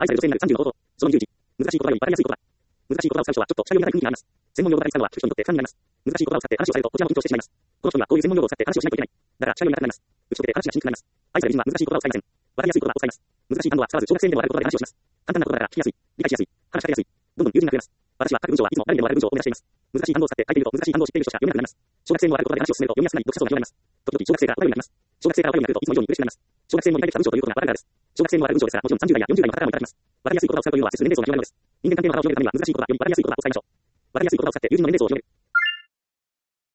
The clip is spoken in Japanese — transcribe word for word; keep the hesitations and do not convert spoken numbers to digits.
愛される女性になるさんじゅうの方法。そのにじゅういち。難しい言葉より分かりやすい言葉。難しい言葉を使う人はちょっと下読みがたい雰囲気があります。専門用語が使うのは聞く人によって負担になります。難しい言葉を使って話をされるとこちらも緊張してしまいます。この人にはこういう専門用語を使って話をしないといけない。だから下読みがたくなります。打ち解けて話がしにくくなります。愛される人は難しい言葉を使いません。分かりやすい言葉を使います。難しい単語は使わず小学生にでもある言葉で話をします。簡単な言葉だから聞きやすい、理解しやすい、話しかけやすい。どんどん友人が増えます。私は各文章はいつも誰にでもある文章を目指しています。難しい単語を使って書いていると難しい単語を知っている人しか読めなくなります。小学生にもある言葉で話を進めると読みやすくなり読者層が広がります。時々小学生から笑うようになります。小学生から笑うようになるといつも以上に嬉しくなります。小学生も理解できた文章ということが分かるからです。小学生もある文章ですが、もちろんさんじゅう代やよんじゅう代の方からもいただきます。分かりやすい言葉を使うというのは、接する年齢層が広がるのです。人間関係の幅を広げるためには難しい言葉を読み分かりやすい言葉を使いましょう。分かりやすい言葉を使って友人の年齢層を広げる。